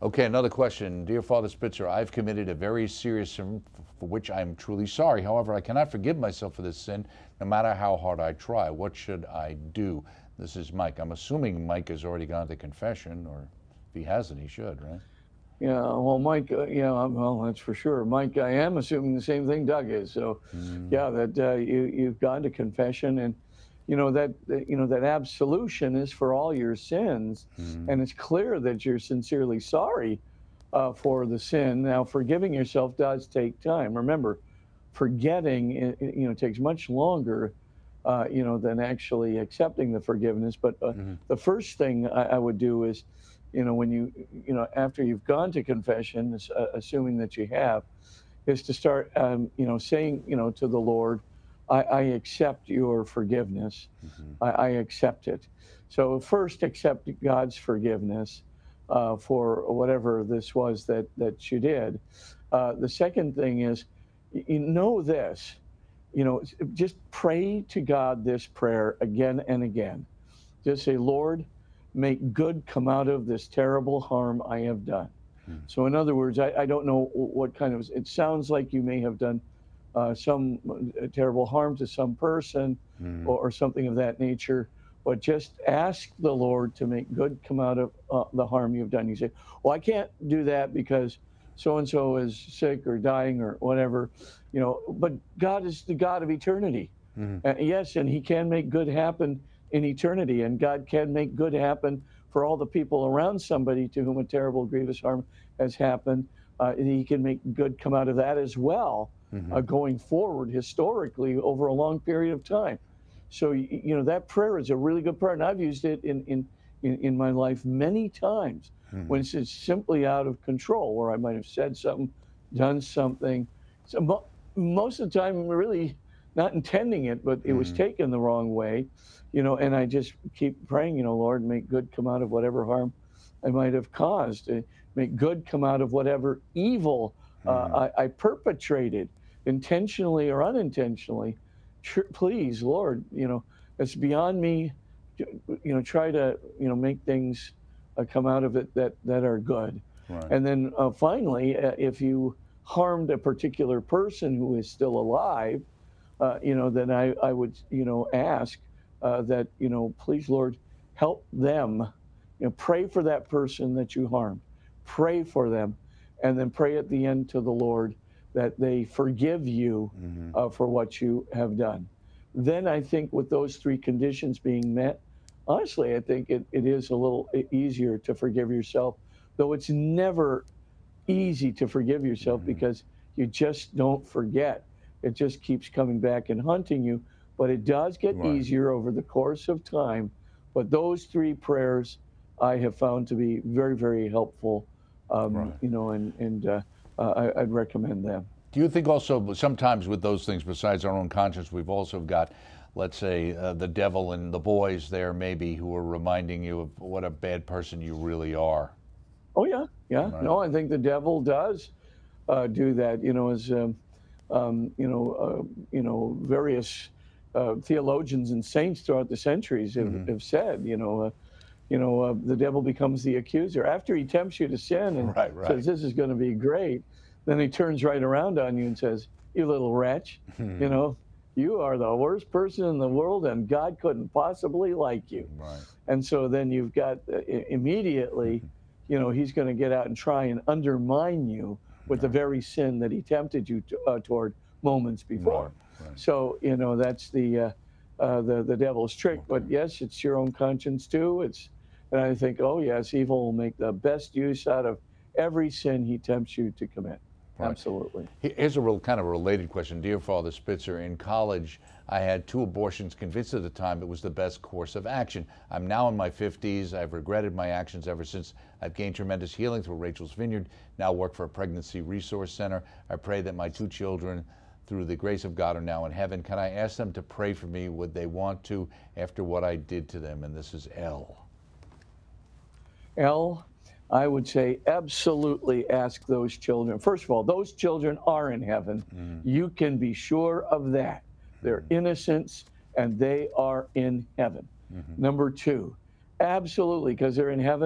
Okay, another question. Dear Father Spitzer, I've committed a very serious sin for which I am truly sorry. However, I cannot forgive myself for this sin, no matter how hard I try. What should I do? This is Mike. I'm assuming Mike has already gone to confession, or if he hasn't, he should, right? Yeah, well, Mike, uh, yeah, um, well, that's for sure. Mike, I am assuming the same thing Doug is. So, Mm. yeah, that uh, you you've gone to confession, and you know that that, you know that absolution is for all your sins, Mm. and it's clear that you're sincerely sorry uh, for the sin. Now, forgiving yourself does take time. Remember, forgetting it, it, you know takes much longer, uh, you know, than actually accepting the forgiveness. But uh, Mhm. the first thing I, I would do is, you know, when you you know after you've gone to confession, s- uh, assuming that you have, is to start, um, you know, saying, you know, to the Lord, I, I accept your forgiveness. Mhm. I, I accept it. So first, accept God's forgiveness uh, for whatever this was that that you did. Uh, the second thing is, y- you know this, you know, s- just pray to God this prayer again and again. Just say, Lord, make good come out of this terrible harm I have done. Mhm. So, in other words, I, I don't know what kind of, it sounds like you may have done uh, some uh, terrible harm to some person Mhm. or, or something of that nature, but just ask the Lord to make good come out of uh, the harm you've done. You say, well, I can't do that because so and so is sick or dying or whatever, you know, but God is the God of eternity. Mhm. Uh, yes, and He can make good happen in eternity, and God can make good happen for all the people around somebody to whom a terrible, grievous harm has happened. Uh, he can make good come out of that as well, uh, Mhm. going forward historically over a long period of time. So you know that prayer is a really good prayer, and I've used it in in in, in my life many times when Mhm. it's it's simply out of control, where I might have said something, done something. So mo- most of the time, really not intending it, but it was Mhm. taken the wrong way, you know. And I just keep praying, you know, Lord, make good come out of whatever harm I might have caused. Uh, make good come out of whatever evil Mhm. uh, I, I perpetrated, intentionally or unintentionally. Tr- please, Lord, you know, it's beyond me. You know, try to you know make things uh, come out of it that that are good. Right. And then uh, finally, uh, if you harmed a particular person who is still alive, uh, you know, then I, I would, you know, ask uh, that, you know, please, Lord, help them. You know, pray for that person that you harmed. Pray for them. And then pray at the end to the Lord that they forgive you Mhm. uh, for what you have done. Then I think with those three conditions being met, honestly, I think it, it is a little e- easier to forgive yourself, though it's never easy to forgive yourself Mhm. because you just don't forget. It just keeps coming back and hunting you. But it does get Right. easier over the course of time. But those three prayers I have found to be very, very helpful. Um, Right. you know, and and uh, uh, I, I'd recommend them. Do you think also sometimes with those things, besides our own conscience, we've also got, let's say, uh, the devil and the boys there maybe who are reminding you of what a bad person you really are? Oh yeah, yeah. Right. No, I think the devil does uh, do that. You know, as um, um, you know, uh, you know, various uh, theologians and saints throughout the centuries have, Hmm. have said. You know, uh, you know, uh, the devil becomes the accuser after he tempts you to sin and Right. says Right. this is going to be great. Then he turns right around on you and says, "You little wretch, you Hmm. know, you are the worst person in the world, and God couldn't possibly like you." Right. And so then you've got uh, i- immediately, you know, he's going to get out and try and undermine you with the Right. very sin that he tempted you to, uh, toward moments Right. before. Right. So you know that's the uh, uh, the the devil's trick. Okay. But yes, it's your own conscience too. It's and I think, oh yes, evil will make the best use out of every sin he tempts you to commit. Right. Absolutely. Here's a real kind of a related question. Dear Father Spitzer, in college, I had two abortions, convinced at the time it was the best course of action. I'm now in my fifties. I've regretted my actions ever since. I've gained tremendous healing through Rachel's Vineyard, now work for a pregnancy resource center. I pray that my two children, through the grace of God, are now in heaven. Can I ask them to pray for me? Would they want to after what I did to them? And this is L. L, I would say absolutely ask those children. First of all, those children are in heaven. Mm-hmm. You can be sure of that. They're innocents and they are in heaven. Mm-hmm. Number two, absolutely, because they're in heaven,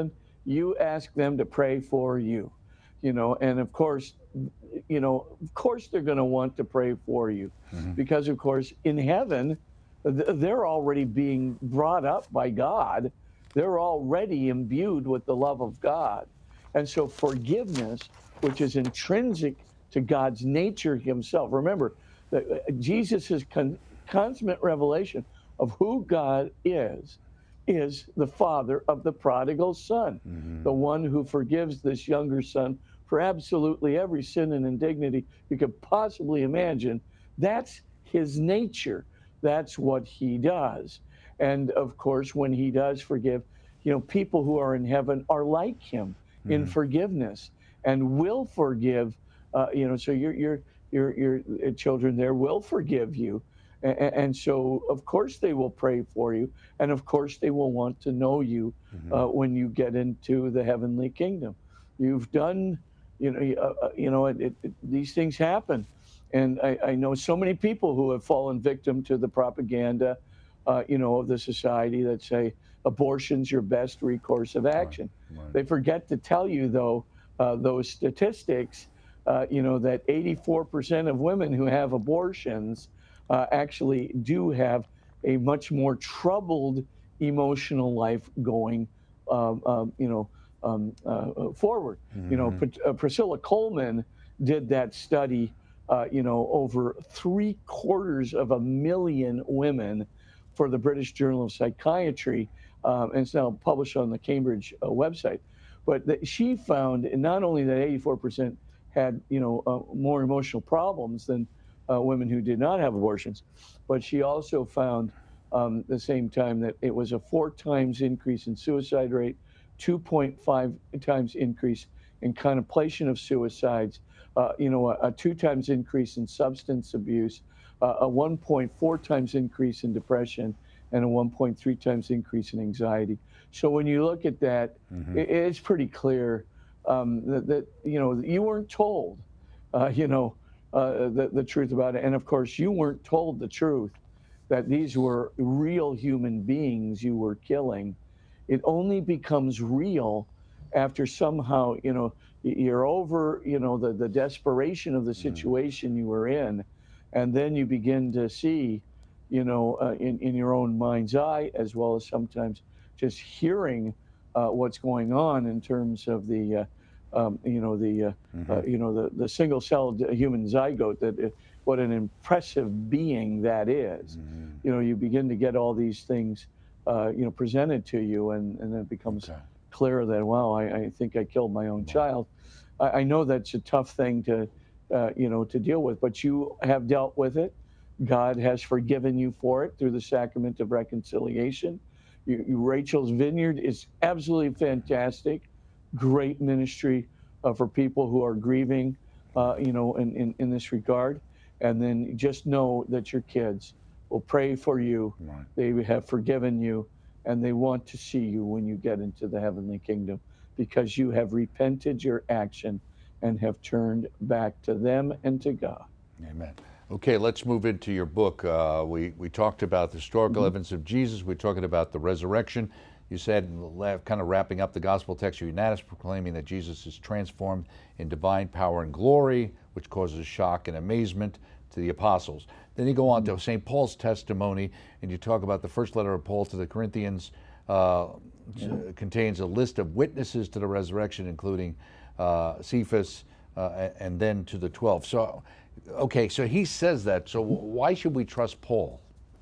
you ask them to pray for you, you know, and of course, you know, of course they're going to want to pray for you Mm-hmm. because, of course, in heaven, th- they're already being brought up by God. They're already imbued with the love of God. And so forgiveness, which is intrinsic to God's nature himself. Remember, that Jesus' con- consummate revelation of who God is, is the father of the prodigal son, Mm-hmm. the one who forgives this younger son for absolutely every sin and indignity you could possibly imagine. That's his nature. That's what he does. And of course, when he does forgive, you know, people who are in heaven are like him in Mm-hmm. forgiveness and will forgive. Uh, you know, so your your your your children there will forgive you, and, and so of course they will pray for you, and of course they will want to know you Mm-hmm. uh, when you get into the heavenly kingdom. You've done, you know, uh, you know, it, it, these things happen, and I, I know so many people who have fallen victim to the propaganda, uh, you know, of the society that say abortion's your best recourse of action. Right. Right. They forget to tell you, though, uh, those statistics, uh, you know, that eighty-four percent of women who have abortions uh, actually do have a much more troubled emotional life going, um, um, you know, um, uh, forward. Mm-hmm. You know, Pr- uh, Priscilla Coleman did that study, uh, you know, over three quarters of a million women for the British Journal of Psychiatry, um, and it's now published on the Cambridge uh, website. But that she found not only that eighty-four percent had, you know, uh, more emotional problems than uh, women who did not have abortions, but she also found um, the same time that it was a four times increase in suicide rate, two point five times increase in contemplation of suicides, uh, you know, a, a two times increase in substance abuse, uh, a one point four times increase in depression, and a one point three times increase in anxiety. So when you look at that, Mm-hmm. it, it's pretty clear um, that, that, you know, you weren't told, uh, you know, uh, the, the truth about it. And of course, you weren't told the truth that these were real human beings you were killing. It only becomes real after somehow, you know, you're over, you know, the, the desperation of the situation you were in. And then you begin to see, you know, uh, in, in your own mind's eye, as well as sometimes just hearing uh, what's going on in terms of the, uh, um, you know, the, uh, Mm-hmm. uh, you know, the, the single-celled human zygote, that uh, what an impressive being that is. Mm-hmm. You know, you begin to get all these things, uh, you know, presented to you, and, and then it becomes Okay. clear that, wow, I, I think I killed my own child. I, I know that's a tough thing to, uh, you know, to deal with, but you have dealt with it. God has forgiven you for it through the sacrament of reconciliation. You, you, Rachel's Vineyard is absolutely fantastic. Great ministry uh, for people who are grieving, uh, you know, in, in, in this regard. And then just know that your kids will pray for you. Right. They have forgiven you, and they want to see you when you get into the heavenly kingdom, because you have repented your action and have turned back to them and to God. Amen. Okay, let's move into your book. Uh, we, we talked about the historical Mhm. evidence of Jesus. We're talking about the resurrection. You said, la- kind of wrapping up the gospel text, you're unanimous proclaiming that Jesus is transformed in divine power and glory, which causes shock and amazement to the apostles. Then you go on to Saint Paul's testimony, and you talk about the first letter of Paul to the Corinthians uh, contains a list of witnesses to the resurrection, including uh, Cephas, uh, and then to the twelve. So, okay, so he says that. So why should we trust Paul?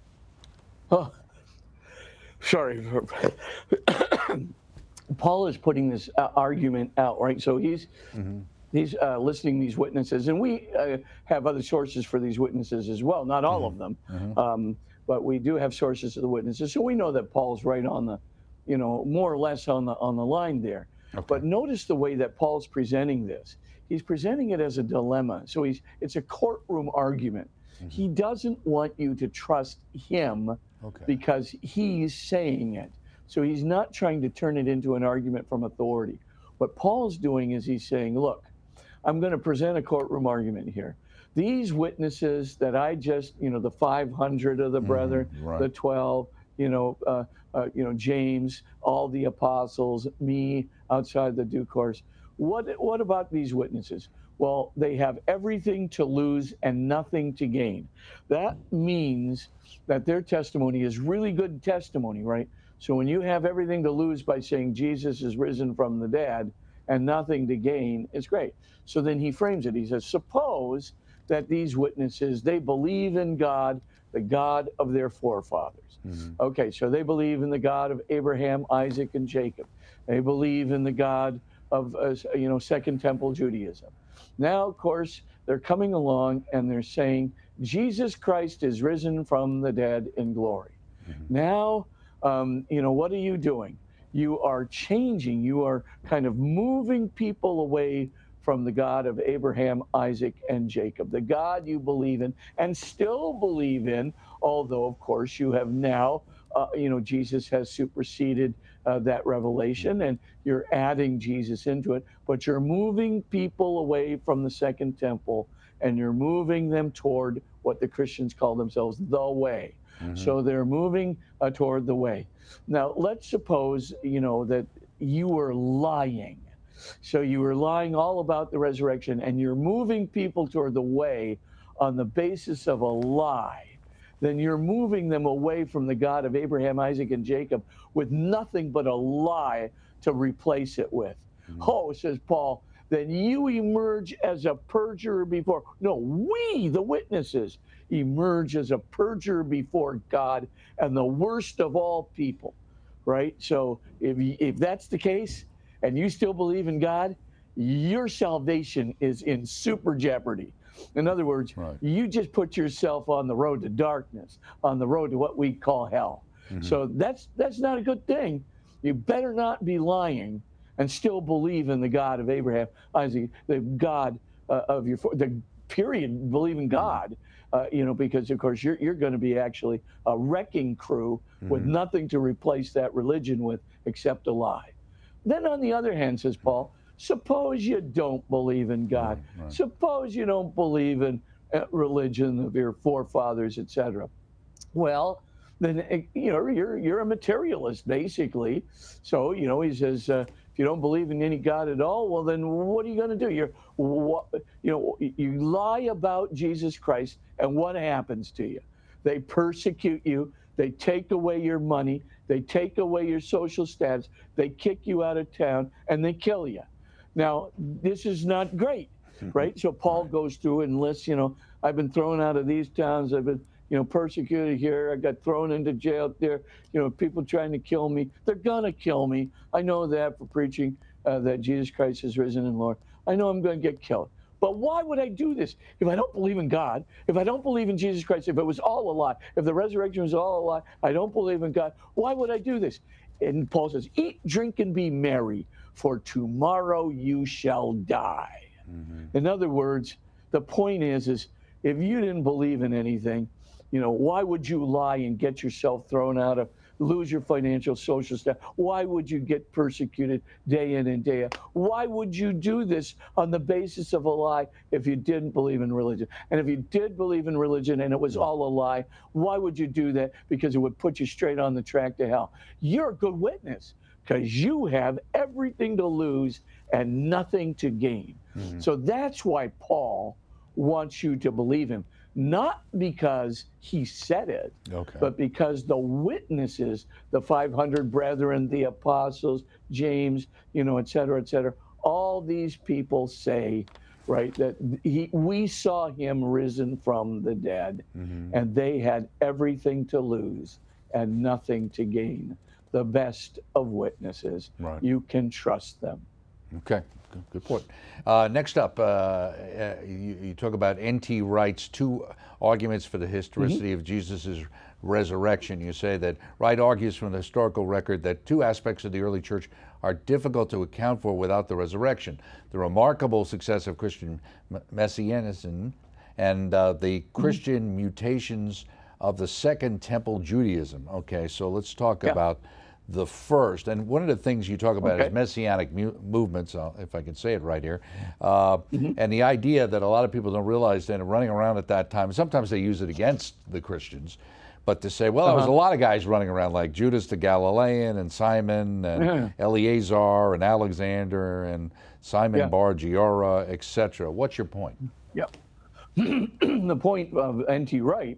Oh, sorry. Paul is putting this uh, argument out, right? So he's Mm-hmm. he's uh, listing these witnesses, and we uh, have other sources for these witnesses as well. Not all Mm-hmm. of them, Mm-hmm. um, but we do have sources of the witnesses. So we know that Paul's right on the, you know, more or less on the on the line there. Okay. But notice the way that Paul's presenting this. He's presenting it as a dilemma. So he's it's a courtroom argument. Mm-hmm. He doesn't want you to trust him Okay. because he's saying it. So he's not trying to turn it into an argument from authority. What Paul's doing is he's saying, look, I'm going to present a courtroom argument here. These witnesses that I just, you know, the five hundred of the brethren, Mm-hmm. Right. the twelve, you know, uh, uh, you know, James, all the apostles, me outside the due course. What, what about these witnesses? Well, they have everything to lose and nothing to gain. That means that their testimony is really good testimony, right? So when you have everything to lose by saying Jesus is risen from the dead and nothing to gain, it's great. So then he frames it. He says, suppose that these witnesses, they believe in God, the God of their forefathers. Mm-hmm. Okay, so they believe in the God of Abraham, Isaac, and Jacob. They believe in the God of, uh, you know, Second Temple Judaism. Now, of course, they're coming along and they're saying, Jesus Christ is risen from the dead in glory. Mm-hmm. Now, um, you know, what are you doing? You are changing, you are kind of moving people away from the God of Abraham, Isaac, and Jacob, the God you believe in and still believe in, although, of course, you have now, uh, you know, Jesus has superseded uh, that revelation and you're adding Jesus into it, but you're moving people away from the Second Temple and you're moving them toward what the Christians call themselves, the way. Mm-hmm. So they're moving uh, toward the way. Now, let's suppose, you know, that you were lying. So you were lying all about the resurrection and you're moving people toward the way on the basis of a lie. Then you're moving them away from the God of Abraham, Isaac, and Jacob with nothing but a lie to replace it with. Mm-hmm. Oh, says Paul, then you emerge as a perjurer before. No, we, the witnesses, emerge as a perjurer before God and the worst of all people, right? So if, if that's the case, and you still believe in God, your salvation is in super jeopardy. In other words, right. You just put yourself on the road to darkness, on the road to what we call hell. Mm-hmm. So that's that's not a good thing. You better not be lying and still believe in the God of Abraham, Isaac, the God uh, of your, the period, believe in God, uh, you know, because of course you're, you're going to be actually a wrecking crew mm-hmm. with nothing to replace that religion with except a lie. Then on the other hand, says Paul, suppose you don't believe in God. Right, right. Suppose you don't believe in uh, religion of your forefathers, et cetera. Well, then, you know, you're, you're a materialist, basically. So, you know, he says, uh, if you don't believe in any God at all, well, then what are you going to do? You're, what, you know, you lie about Jesus Christ, and what happens to you? They persecute you. They take away your money. They take away your social status. They kick you out of town, and they kill you. Now, this is not great, right? So Paul goes through and lists, you know, I've been thrown out of these towns. I've been, you know, persecuted here. I got thrown into jail there. You know, people trying to kill me. They're going to kill me. I know that for preaching uh, that Jesus Christ is risen and Lord. I know I'm going to get killed. But why would I do this if I don't believe in God, if I don't believe in Jesus Christ, if it was all a lie, if the resurrection was all a lie, I don't believe in God, why would I do this? And Paul says, eat, drink, and be merry, for tomorrow you shall die. Mm-hmm. In other words, the point is, is if you didn't believe in anything, you know, why would you lie and get yourself thrown out of, lose your financial social status? Why would you get persecuted day in and day out? Why would you do this on the basis of a lie if you didn't believe in religion? And if you did believe in religion and it was all a lie, why would you do that? Because it would put you straight on the track to hell. You're a good witness because you have everything to lose and nothing to gain. Mm-hmm. So that's why Paul wants you to believe him. Not because he said it, okay. but because the witnesses, the five hundred brethren, the apostles, James, you know, et cetera, et cetera, all these people say, right, that he, we saw him risen from the dead, mm-hmm. and they had everything to lose and nothing to gain. The best of witnesses. Right. You can trust them. Okay. Good point. Uh, next up, uh, uh, you, you talk about N T Wright's two arguments for the historicity mm-hmm. of Jesus' resurrection. You say that Wright argues from the historical record that two aspects of the early church are difficult to account for without the resurrection: the remarkable success of Christian messianism and uh, the Christian mm-hmm. mutations of the Second Temple Judaism. Okay, so let's talk yeah. about the first. And one of the things you talk about okay. is messianic mu- movements, uh, if I can say it right here, uh, mm-hmm. and the idea that a lot of people don't realize that running around at that time, sometimes they use it against the Christians, But to say, well, there was a lot of guys running around like Judas the Galilean and Simon and Yeah. Eleazar and Alexander and Simon Yeah. Bar Giora, et cetera. What's your point? Yep. The point of N T Wright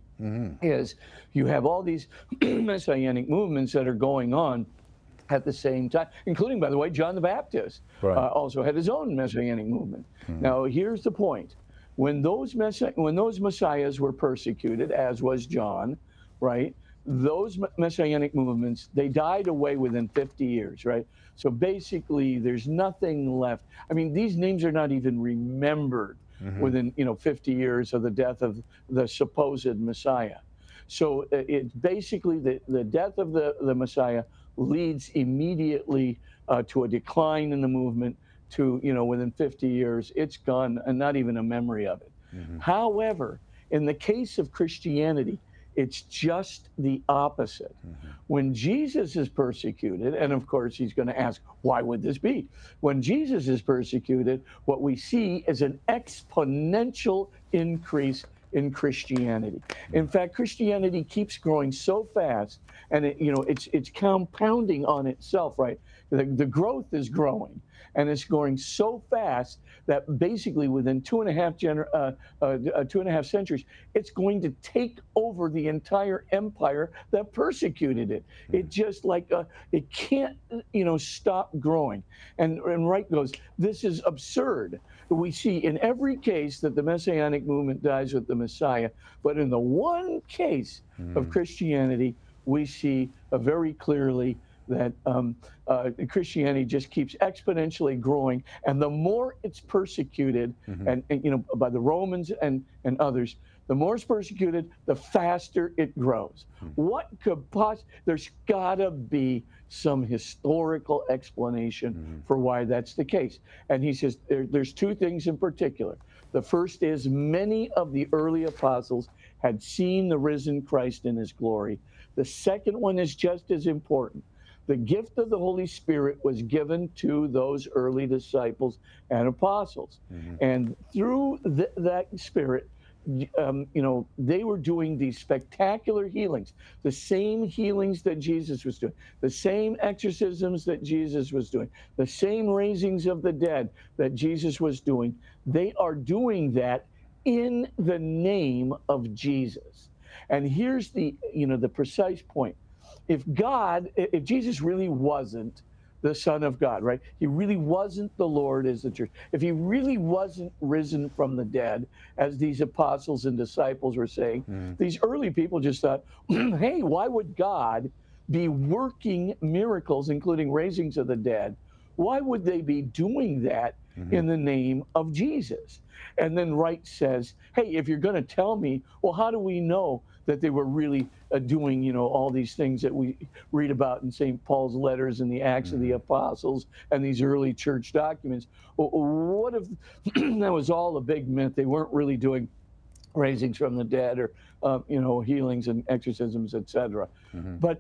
is you have all these messianic movements that are going on at the same time, including, by the way, John the Baptist Right. uh, also had his own messianic movement. Now, here's the point. When those, messi- when those messiahs were persecuted, as was John, right, those me- messianic movements, they died away within fifty years, right? So basically, there's nothing left. I mean, these names are not even remembered within, you know, fifty years of the death of the supposed Messiah. So uh, it's basically the, the death of the, the Messiah leads immediately uh, to a decline in the movement to, you know, within fifty years, it's gone and not even a memory of it. However, in the case of Christianity, it's just the opposite. When Jesus is persecuted, and of course he's going to ask, why would this be? When Jesus is persecuted, what we see is an exponential increase in Christianity. In fact, Christianity keeps growing so fast, and it, you know, it's it's compounding on itself, right? The, the growth is growing, and it's growing so fast that basically within two and a half gener- uh, uh, uh, two and a half centuries, it's going to take over the entire empire that persecuted it. It just like uh, it can't, you know, stop growing. And and Wright goes, this is absurd. We see in every case that the Messianic movement dies with the Messiah, but in the one case of Christianity, we see uh, very clearly that um, uh, Christianity just keeps exponentially growing, and the more it's persecuted, and, and you know, by the Romans and and others, the more it's persecuted, the faster it grows. What could possibly? There's got to be some historical explanation for why that's the case. And he says there, there's two things in particular. The first is many of the early apostles had seen the risen Christ in his glory. The second one is just as important. The gift of the Holy Spirit was given to those early disciples and apostles. And through th- that Spirit, um, you know, they were doing these spectacular healings, the same healings that Jesus was doing, the same exorcisms that Jesus was doing, the same raisings of the dead that Jesus was doing. They are doing that in the name of Jesus. And here's the, you know, the precise point. If God, if Jesus really wasn't the Son of God, right? He really wasn't the Lord as the church. If he really wasn't risen from the dead, as these apostles and disciples were saying, mm. these early people just thought, hey, why would God be working miracles, including raisings of the dead? Why would they be doing that mm-hmm. in the name of Jesus? And then Wright says, hey, if you're going to tell me, well, how do we know that they were really uh, doing, you know, all these things that we read about in Saint Paul's letters and the Acts mm-hmm. of the Apostles and these early church documents? Well, what if that was all a big myth? They weren't really doing raisings from the dead or, uh, you know, healings and exorcisms, et cetera. Mm-hmm. But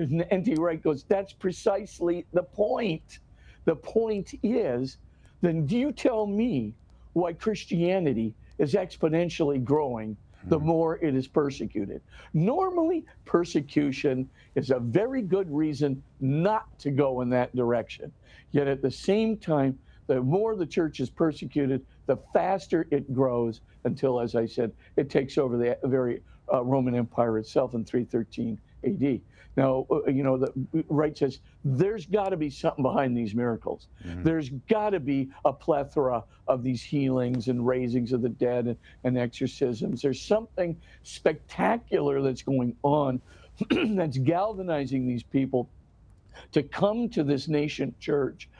N T Wright goes, that's precisely the point. The point is, then do you tell me why Christianity is exponentially growing the more it is persecuted? Normally, persecution is a very good reason not to go in that direction. Yet at the same time, the more the church is persecuted, the faster it grows until, as I said, it takes over the very uh, Roman Empire itself in three thirteen A D. Now, uh, you know, the Wright says there's got to be something behind these miracles. Mm-hmm. There's got to be a plethora of these healings and raisings of the dead and, and exorcisms. There's something spectacular that's going on that's galvanizing these people to come to this nation church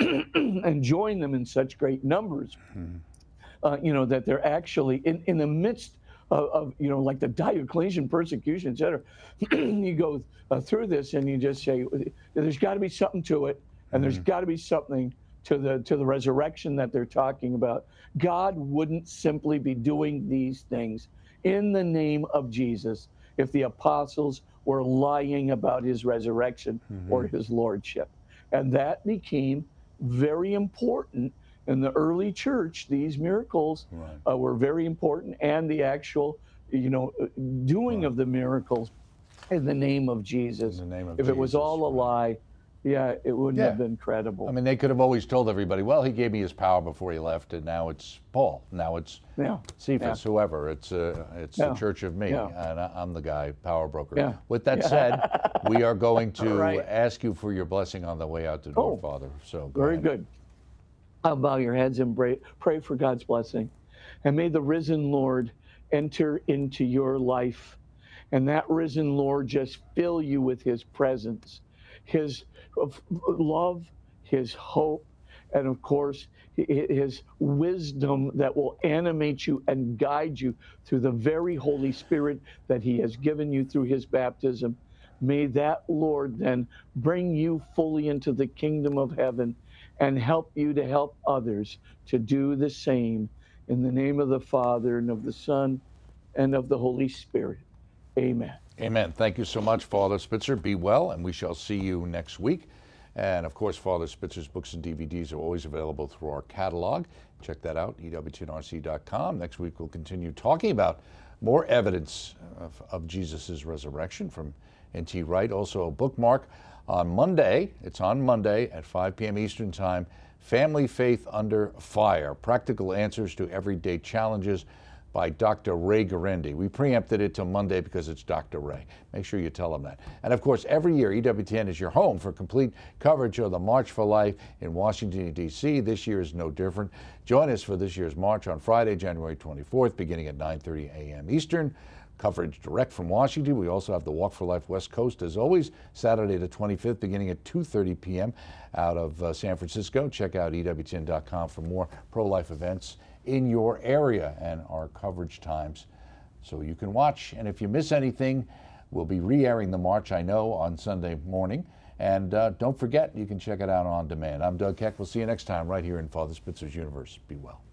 and join them in such great numbers. Mm-hmm. Uh, you know, that they're actually in, in the midst Of, of, you know, like the Diocletian persecution, et cetera. You go uh, through this and you just say, there's got to be something to it, and mm-hmm. there's got to be something to the to the resurrection that they're talking about. God wouldn't simply be doing these things in the name of Jesus if the apostles were lying about his resurrection mm-hmm. or his lordship. And that became very important. In the early church, these miracles right. uh, were very important, and the actual, you know, doing right. of the miracles in the name of Jesus. In the name of if it was Jesus, all a right. lie, yeah, it wouldn't Yeah. have been credible. I mean, they could have always told everybody, well, he gave me his power before he left, and now it's Paul. Now it's yeah. Cephas, Yeah. whoever. It's uh, it's Yeah. the Church of Me, Yeah. and I, I'm the guy, power broker. Yeah. With that said, we are going to Right. ask you for your blessing on the way out the door, Oh, Father. So go Very ahead. good. I'll bow your heads and pray, pray for God's blessing. And may the risen Lord enter into your life. And that risen Lord just fill you with his presence, his love, his hope, and of course, his wisdom that will animate you and guide you through the very Holy Spirit that he has given you through his baptism. May that Lord then bring you fully into the kingdom of heaven and help you to help others to do the same. In the name of the Father, and of the Son, and of the Holy Spirit. Amen. Amen. Thank you so much, Father Spitzer. Be well, and we shall see you next week. And of course, Father Spitzer's books and D V Ds are always available through our catalog. Check that out, E W T N R C dot com. Next week, we'll continue talking about more evidence of, of Jesus' resurrection from N T Wright. Also, a bookmark on Monday. It's on Monday at five p.m. Eastern Time. Family Faith Under Fire, Practical Answers to Everyday Challenges by Doctor Ray Guarendi. We preempted it till Monday because it's Doctor Ray. Make sure you tell him that. And of course, every year, E W T N is your home for complete coverage of the March for Life in Washington, D C This year is no different. Join us for this year's march on Friday, January twenty-fourth, beginning at nine thirty a.m. Eastern. Coverage direct from Washington. We also have the Walk for Life West Coast, as always, Saturday the twenty-fifth, beginning at two thirty p.m. out of uh, San Francisco. Check out E W T N dot com for more pro-life events in your area and our coverage times so you can watch. And if you miss anything, we'll be re-airing the march, I know, on Sunday morning. And uh, don't forget, you can check it out on demand. I'm Doug Keck. We'll see you next time right here in Father Spitzer's Universe. Be well.